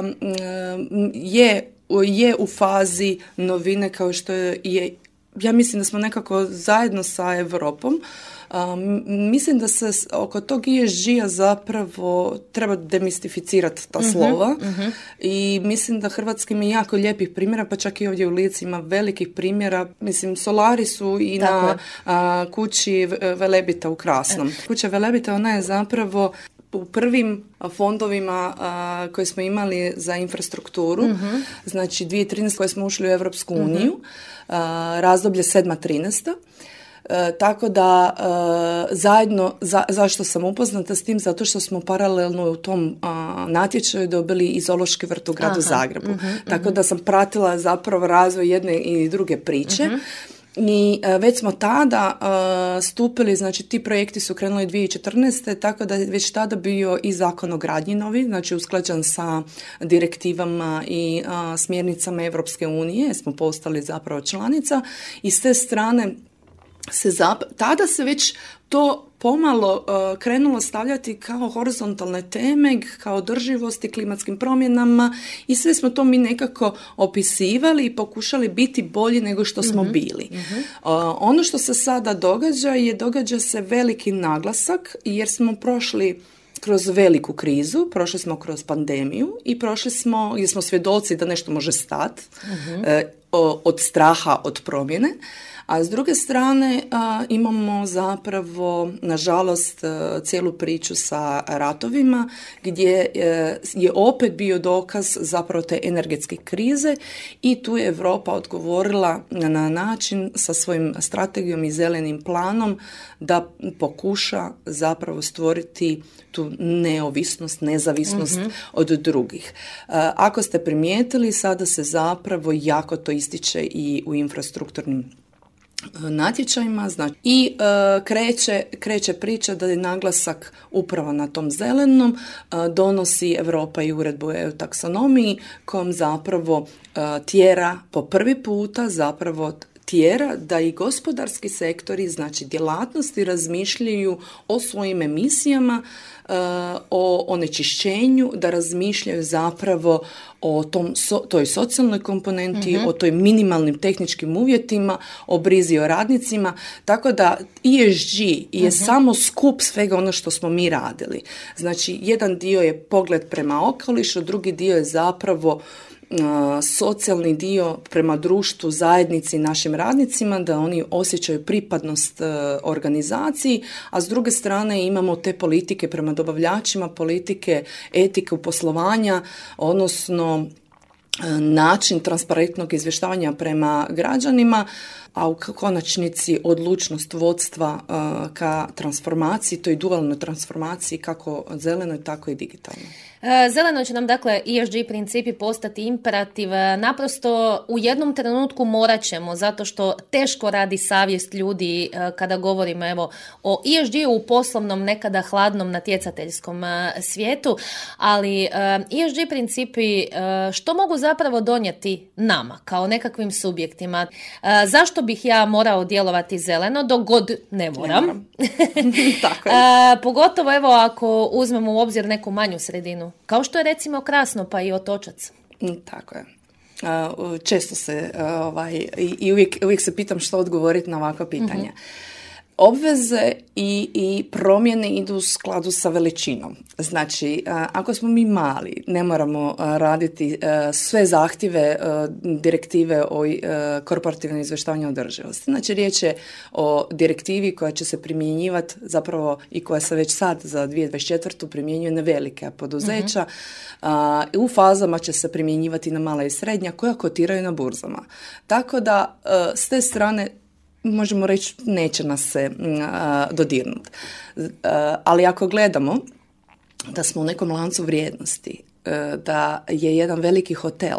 je u fazi novine, kao što je, ja mislim da smo nekako zajedno sa Europom. Mislim da se oko tog ESG-a zapravo treba demistificirati ta slova i mislim da Hrvatska ima jako lijepih primjera, pa čak i ovdje u Lici ima velikih primjera. Mislim, solari su i na kući Velebita u Krasnom. Kuća Velebita, ona je zapravo u prvim fondovima koje smo imali za infrastrukturu, znači 2013. koje smo ušli u Europsku uniju, razdoblje 7-13. Tako da zajedno, zašto sam upoznata s tim? Zato što smo paralelno u tom natječaju dobili i zoološki vrt u gradu Zagrebu. Tako da sam pratila zapravo razvoj jedne i druge priče. I već smo tada stupili, znači ti projekti su krenuli 2014. tako da je već tada bio i zakon o gradnji novi, znači usklađen sa direktivama i smjernicama Europske unije, smo postali zapravo članica i s te strane tada se već to pomalo krenulo stavljati kao horizontalne teme, kao održivosti, klimatskim promjenama i sve smo to mi nekako opisivali i pokušali biti bolji nego što smo bili. Ono što se sada događa se veliki naglasak jer smo prošli kroz veliku krizu, prošli smo kroz pandemiju i prošli smo, jer smo svjedoci da nešto može stati od straha, od promjene. A s druge strane imamo zapravo, nažalost, cijelu priču sa ratovima gdje je opet bio dokaz zapravo te energetske krize i tu je Europa odgovorila na način sa svojim strategijom i zelenim planom da pokuša zapravo stvoriti tu neovisnost, nezavisnost od drugih. Ako ste primijetili, sada se zapravo jako to ističe i u infrastrukturnim natječajima, znači i kreće priča da je naglasak upravo na tom zelenom, donosi Europa i uredbu o taksonomiji kojom zapravo tjera po prvi puta zapravo tjera da i gospodarski sektori, znači djelatnosti, razmišljaju o svojim emisijama, o onečišćenju, da razmišljaju zapravo o toj socijalnoj komponenti, o toj minimalnim tehničkim uvjetima, o brizi o radnicima, tako da ESG je samo skup svega ono što smo mi radili. Znači, jedan dio je pogled prema okolišu, drugi dio je zapravo socijalni dio prema društvu, zajednici, našim radnicima, da oni osjećaju pripadnost organizaciji, a s druge strane imamo te politike prema dobavljačima, politike etike u poslovanja, odnosno način transparentnog izvještavanja prema građanima, a u konačnici odlučnost vodstva ka transformaciji, toj dualnoj transformaciji, kako zelenoj, tako i digitalnoj. Zeleno će nam, dakle, ESG principi postati imperativ. Naprosto u jednom trenutku morat ćemo, zato što teško radi savjest ljudi kada govorimo, evo, o ESG u poslovnom, nekada hladnom natjecateljskom svijetu, ali ESG principi što mogu zapravo donijeti nama kao nekakvim subjektima? Zašto bih ja morao djelovati zeleno dok god ne moram? Tako je. Pogotovo, evo, ako uzmemo u obzir neku manju sredinu, kao što je recimo Krasno, pa i Otočac. Tako je. Često se i uvijek se pitam što odgovoriti na ovakva pitanja. Obveze i promjene idu u skladu sa veličinom. Znači, ako smo mi mali, ne moramo raditi sve zahtjeve direktive o korporativnom izvještavanju održivosti. Znači, riječ je o direktivi koja će se primjenjivati zapravo i koja se već sad za 2024. primjenjuje na velike poduzeća. U fazama će se primjenjivati na mala i srednja koja kotiraju na burzama. Tako da, s te strane, možemo reći, neće nas se dodirnuti. Ali ako gledamo da smo u nekom lancu vrijednosti, da je jedan veliki hotel,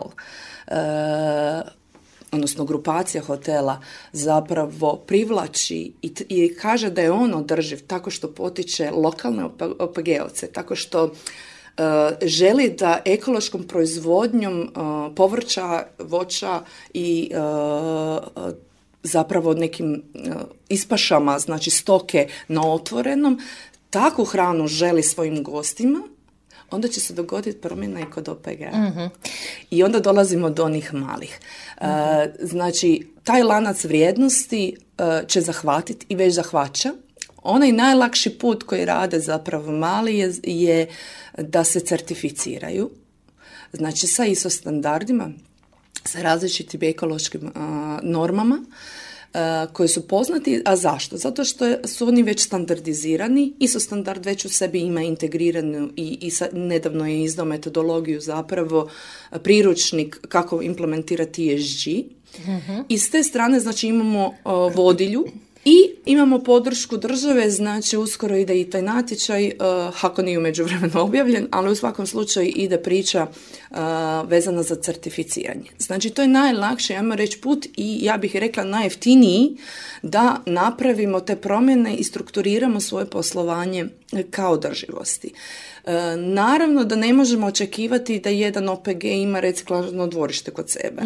odnosno grupacija hotela, zapravo privlači i kaže da je on održiv tako što potiče lokalne OPG-ovce, tako što želi da ekološkom proizvodnjom povrća, voća i zapravo nekim ispašama, znači stoke na otvorenom, takvu hranu želi svojim gostima, onda će se dogoditi promjena i kod OPG-a. I onda dolazimo do onih malih. Znači, taj lanac vrijednosti će zahvatiti i već zahvaća. Onaj najlakši put koji rade zapravo mali je da se certificiraju. Znači, sa ISO standardima, sa različitim ekološkim normama koji su poznati. A zašto? Zato što su oni već standardizirani. ISO standard već u sebi ima integriranu i nedavno je izdao metodologiju, zapravo priručnik kako implementirati ESG. I s te strane, znači, imamo vodilju i imamo podršku države, znači uskoro ide i taj natječaj, ako nije u međuvremenu objavljen, ali u svakom slučaju ide priča vezana za certificiranje. Znači, to je najlakši, ajmo reći, put i ja bih rekla najjeftiniji da napravimo te promjene i strukturiramo svoje poslovanje kao održivosti. Naravno da ne možemo očekivati da jedan OPG ima reciklažno dvorište kod sebe.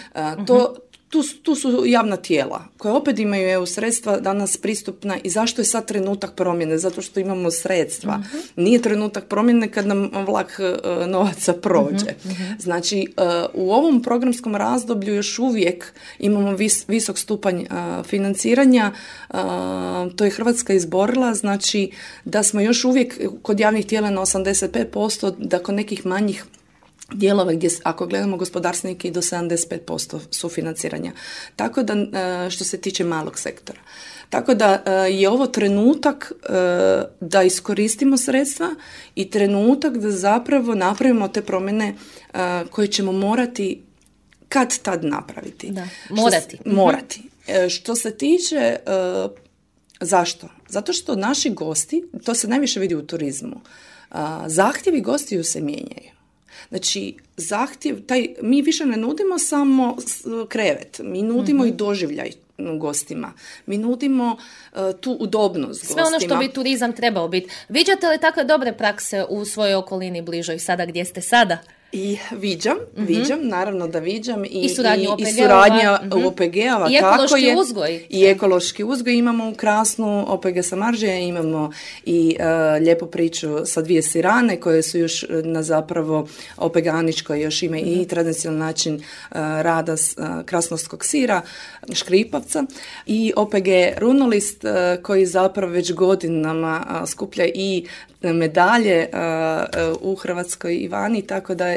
Tu su javna tijela koja opet imaju EU sredstva danas pristupna. I zašto je sad trenutak promjene? Zato što imamo sredstva. Nije trenutak promjene kad nam vlak novaca prođe. Znači, u ovom programskom razdoblju još uvijek imamo visok stupanj financiranja. To je Hrvatska izborila. Znači, da smo još uvijek kod javnih tijela na 85%, da kod nekih manjih dijelove gdje, ako gledamo gospodarstvenike, i do 75% sufinanciranja. Tako da, što se tiče malog sektora. Tako da je ovo trenutak da iskoristimo sredstva i trenutak da zapravo napravimo te promjene koje ćemo morati kad tad napraviti. Da, morati. Morati. Što se tiče zašto? Zato što naši gosti, to se najviše vidi u turizmu, zahtjevi gostiju se mijenjaju. Znači, zahtjev, mi više ne nudimo samo krevet, mi nudimo i doživljaj gostima. Mi nudimo tu udobnost gostima. Sve ono što bi turizam trebao biti. Viđate li takve dobre prakse u svojoj okolini bližoj sada gdje ste sada? I viđam, naravno da viđam. I suradnja OPG-ova. I ekološki uzgoj. I ekološki uzgoj. Imamo u Krasnu OPG Samarđija, imamo i lijepu priču sa 2 sirane koje su još na zapravo OPG Aničkoj još ima i tradicionalni način rada krasnovskog sira, škripavca, i OPG Runolist koji zapravo već godinama skuplja i medalje u Hrvatskoj i vani, tako da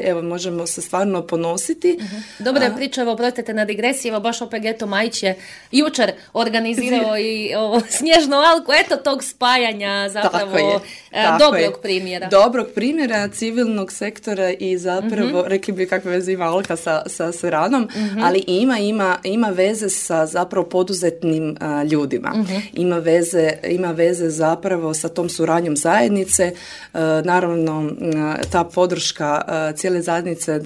evo možemo se stvarno ponositi. Dobra je priča, evo oprostite na digresiji, evo baš OPG Tomajić je jučer organizirao i snježnu alku, eto tog spajanja zapravo dobrog primjera. Dobrog primjera civilnog sektora i zapravo, rekli bi kakve veze ima alka sa ranom, ali ima veze sa zapravo poduzetnim ljudima. Ima veze zapravo sa tom suradnjom zajednice, naravno ta podrška cijele zajednice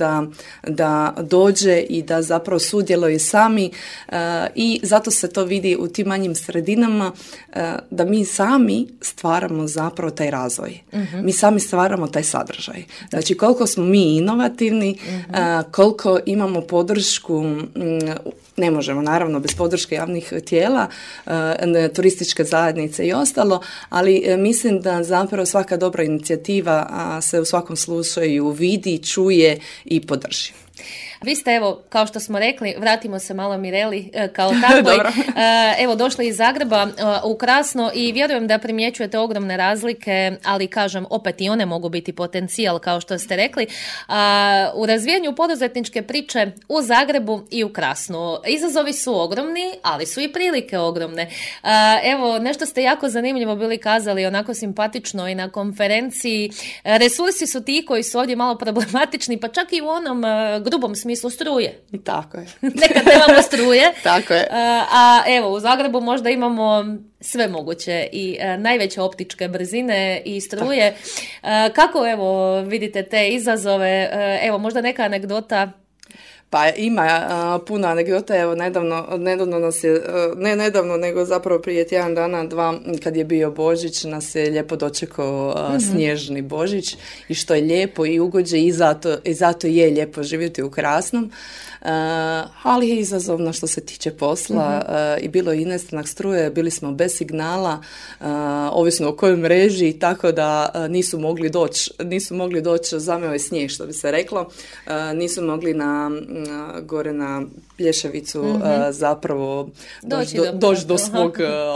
da dođe i da zapravo sudjeluje sami i zato se to vidi u tim manjim sredinama da mi sami stvaramo zapravo taj razvoj. Mi sami stvaramo taj sadržaj. Znači koliko smo mi inovativni, koliko imamo podršku, ne možemo naravno bez podrške javnih tijela, turističke zajednice i ostalo, ali mislim da zapravo svaka dobra inicijativa se u svakom slučaju vidi, čuje i podrži. Vi ste, evo, kao što smo rekli, vratimo se malo Mireli kao takvoj, evo, došli iz Zagreba u Krasno i vjerujem da primjećujete ogromne razlike, ali kažem, opet i one mogu biti potencijal, kao što ste rekli, u razvijanju poduzetničke priče u Zagrebu i u Krasnu. Izazovi su ogromni, ali su i prilike ogromne. Evo, nešto ste jako zanimljivo bili kazali, onako simpatično i na konferenciji. Resursi su ti koji su ovdje malo problematični, pa čak i u onom grubom smislu struje. I tako je. Nekad nemamo struje. Tako je. A evo, u Zagrebu možda imamo sve moguće i najveće optičke brzine i struje. Kako, evo, vidite te izazove? Evo, možda neka anegdota. Pa ima puno anegdota, evo nedavno nas je, ne nedavno nego zapravo prije tjedan dana, dva, kad je bio Božić, nas je lijepo dočekao snježni Božić i što je lijepo i ugođe i zato je lijepo živjeti u Krasnom. Ali je izazovno što se tiče posla i bilo je i nestanak struje, bili smo bez signala, ovisno o kojoj mreži, tako da nisu mogli doći, zameo je snijeg što bi se reklo, nisu mogli gore na Plješevicu zapravo doći do svog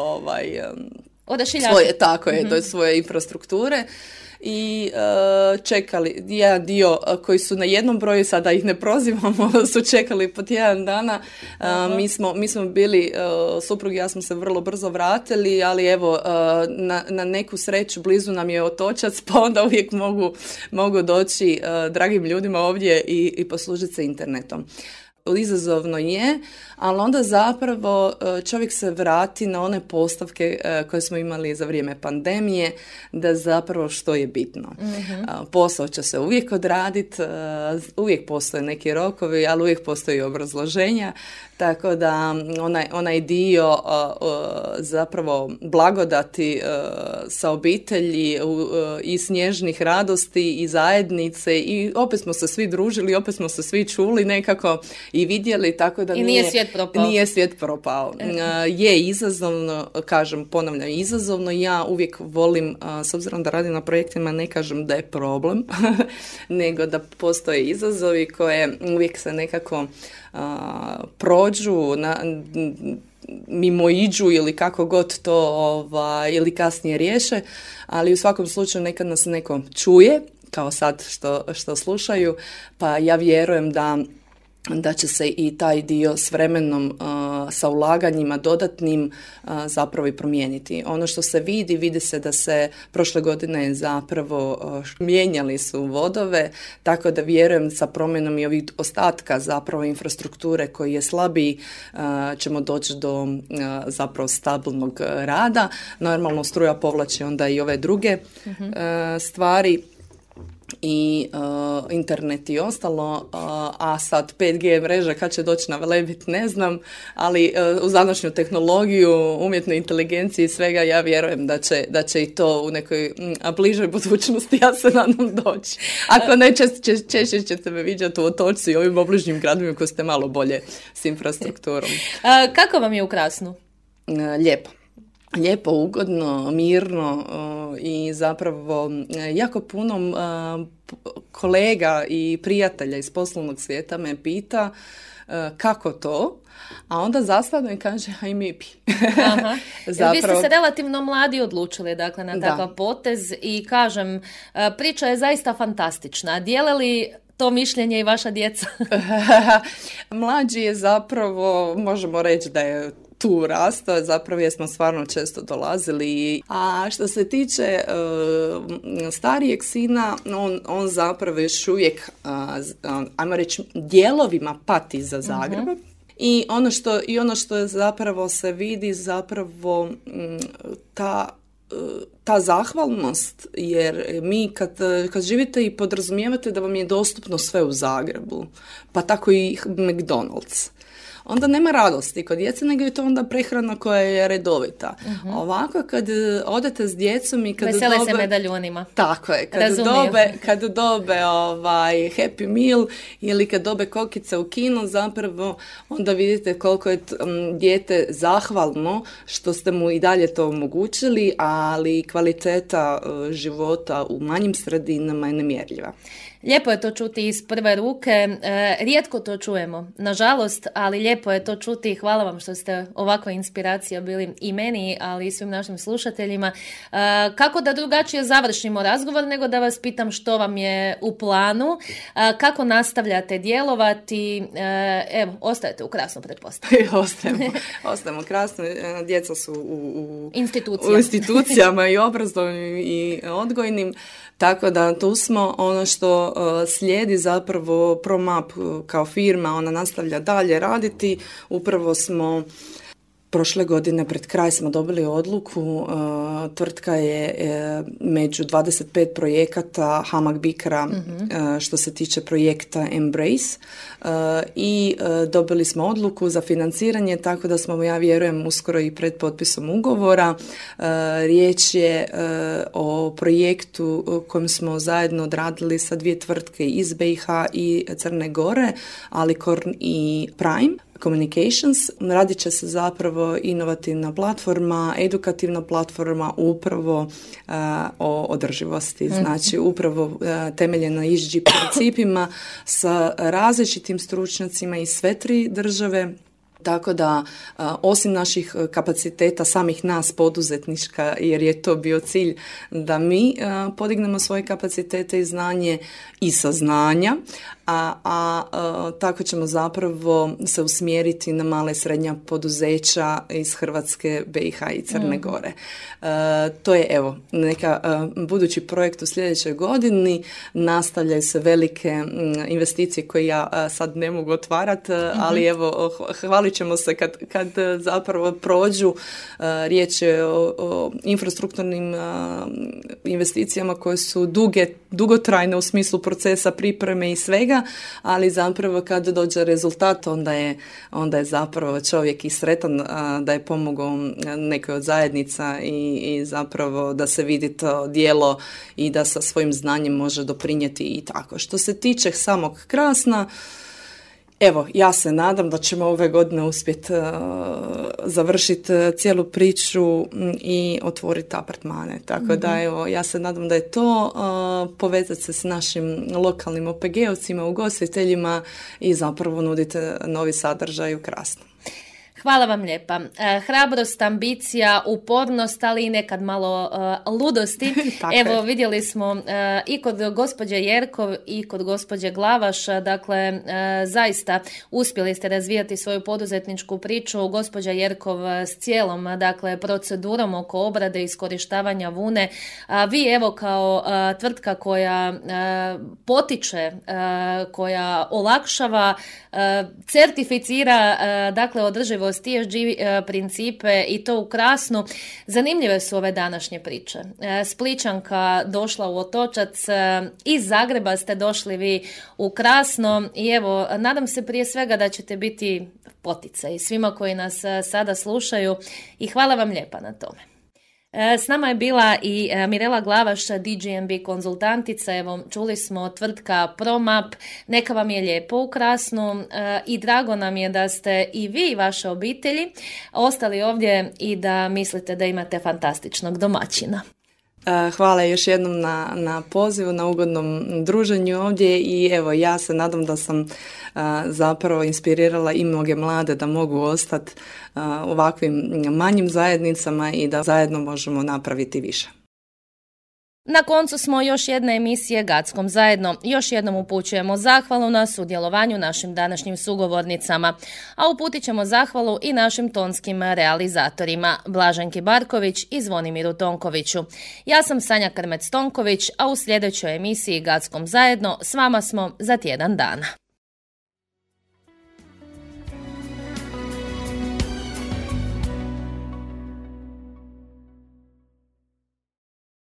do svoje infrastrukture. I čekali, jedan dio koji su na jednom broju, sada ih ne prozivamo, su čekali po tjedan dana. Mi smo bili, suprug i ja smo se vrlo brzo vratili, ali evo, na neku sreću blizu nam je otočac, pa onda uvijek mogu doći dragim ljudima ovdje i poslužiti se internetom. Izazovno je, ali onda zapravo čovjek se vrati na one postavke koje smo imali za vrijeme pandemije, da zapravo što je bitno. Posao će se uvijek odraditi, uvijek postoje neki rokovi, ali uvijek postoji obrazloženja, tako da onaj dio zapravo blagodati sa obitelji i snježnih radosti i zajednice i opet smo se svi družili, opet smo se svi čuli nekako i vidjeli, tako da nije svijet propao. Je izazovno, ponavljam, izazovno. Ja uvijek volim, s obzirom da radim na projektima, ne kažem da je problem, nego da postoje izazovi koje uvijek se nekako prođu, mimoiđu ili kako god to ili kasnije riješe, ali u svakom slučaju nekad nas neko čuje, kao sad što slušaju, pa ja vjerujem da će se i taj dio s vremenom sa ulaganjima dodatnim zapravo i promijeniti. Ono što se vidi se da se prošle godine zapravo mijenjali su vodove, tako da vjerujem sa promjenom i ovih ostatka zapravo infrastrukture koji je slabiji ćemo doći do zapravo stabilnog rada. Normalno struja povlači onda i ove druge stvari i internet i ostalo, a sad 5G mreža kad će doći na Velebit ne znam, ali uz današnju tehnologiju, umjetnu inteligenciju i svega, ja vjerujem da će i to u nekoj bližoj budućnosti, ja se nadam, doći. Ako ne, češće ćete me vidjeti u otočci i ovim obližnjim gradovima koji ste malo bolje s infrastrukturom. Kako vam je u Krasnu? Lijepo, ugodno, mirno i zapravo jako puno kolega i prijatelja iz poslovnog svijeta me pita kako to, a onda zastanu i kaže aj mi pi. Vi ste se relativno mladi odlučili dakle, na takav potez i kažem, priča je zaista fantastična. Dijele li to mišljenje i vaša djeca? Mlađi je zapravo, možemo reći da je tu rastao, zapravo jesmo stvarno često dolazili. A što se tiče starijeg sina, on zapravo još uvijek, ajmo reći, dijelovima pati za Zagrebom. I ono što je zapravo se vidi, zapravo ta zahvalnost, jer mi kad živite i podrazumijevate da vam je dostupno sve u Zagrebu, pa tako i McDonald's, onda nema radosti kod djece, nego je to onda prehrana koja je redovita. Ovako kad odete s djecom i kad vesele se medaljunima. Tako je, kad dobe Happy Meal ili kad dobe kokice u kinu, zapravo onda vidite koliko je dijete zahvalno što ste mu i dalje to omogućili, ali kvaliteta života u manjim sredinama je nemjerljiva. Lijepo je to čuti iz prve ruke, rijetko to čujemo, nažalost, ali lijepo je to čuti i hvala vam što ste ovakva inspiracija bili i meni, ali i svim našim slušateljima. Kako da drugačije završimo razgovor nego da vas pitam što vam je u planu, kako nastavljate djelovati, evo, ostajete u Krasnom, pretpostavljam. Ostajemo Krasno, djeca su u institucijama i obrazovnim i odgojnim. Tako da tu smo, ono što slijedi zapravo ProMap kao firma, ona nastavlja dalje raditi. Upravo smo prošle godine pred kraj smo dobili odluku, tvrtka je među 25 projekata HAMAG BICRA što se tiče projekta Embrace i dobili smo odluku za financiranje, tako da smo, ja vjerujem, uskoro i pred potpisom ugovora. Riječ je o projektu kojem smo zajedno odradili sa 2 tvrtke iz BiH i Crne Gore, Alicorn i Prime Communications. Radit će se zapravo inovativna platforma, edukativna platforma upravo o održivosti, znači upravo temeljena na ESG principima sa različitim stručnjacima iz sve 3 države. Tako da, osim naših kapaciteta, samih nas poduzetnička, jer je to bio cilj da mi podignemo svoje kapacitete i znanje i saznanja, a tako ćemo zapravo se usmjeriti na male i srednja poduzeća iz Hrvatske, BiH i Crne Gore. To je, evo, neka budući projekt u sljedećoj godini. Nastavljaju se velike investicije koje ja sad ne mogu otvarati, ali evo, hvalit ćemo se kad zapravo prođu. Riječ je o infrastrukturnim investicijama koje su dugotrajne u smislu procesa pripreme i svega, ali zapravo kad dođe rezultat, onda je zapravo čovjek i sretan da je pomogao nekoj od zajednica i zapravo da se vidi to djelo i da sa svojim znanjem može doprinijeti i tako. Što se tiče samog Krasna, evo, ja se nadam da ćemo ove godine uspjeti završiti cijelu priču i otvoriti apartmane. Tako da, evo, ja se nadam da je to, povezati se s našim lokalnim OPG-ovcima, ugostiteljima i zapravo nuditi novi sadržaj u Krasnom. Hvala vam lijepa. Hrabrost, ambicija, upornost, ali i nekad malo ludosti. Evo, vidjeli smo i kod gospođe Jerkov i kod gospođe Glavaš, dakle, zaista uspjeli ste razvijati svoju poduzetničku priču. Gospođa Jerkov s cijelom, dakle, procedurom oko obrade i iskorištavanja vune. Vi, evo, kao tvrtka koja potiče, koja olakšava, certificira, dakle, održivost ESG principe i to u Krasnu. Zanimljive su ove današnje priče. Splićanka došla u Otočac, iz Zagreba ste došli vi u Krasno i evo, nadam se prije svega da ćete biti poticaj svima koji nas sada slušaju i hvala vam lijepa na tome. S nama je bila i Mirela Glavaš, DGNB konzultantica. Evo, čuli smo tvrtka ProMap. Neka vam je lijepo u Krasnu i drago nam je da ste i vi i vaše obitelji ostali ovdje i da mislite da imate fantastičnog domaćina. Hvala još jednom na pozivu, na ugodnom druženju ovdje i evo, ja se nadam da sam zapravo inspirirala i mnoge mlade da mogu ostati u ovakvim manjim zajednicama i da zajedno možemo napraviti više. Na koncu smo još jedne emisije Gackom zajedno. Još jednom upućujemo zahvalu na sudjelovanju našim današnjim sugovornicama, a uputit ćemo zahvalu i našim tonskim realizatorima Blaženki Barković i Zvonimiru Tonkoviću. Ja sam Sanja Krmec-Tonković, a u sljedećoj emisiji Gackom zajedno s vama smo za tjedan dana.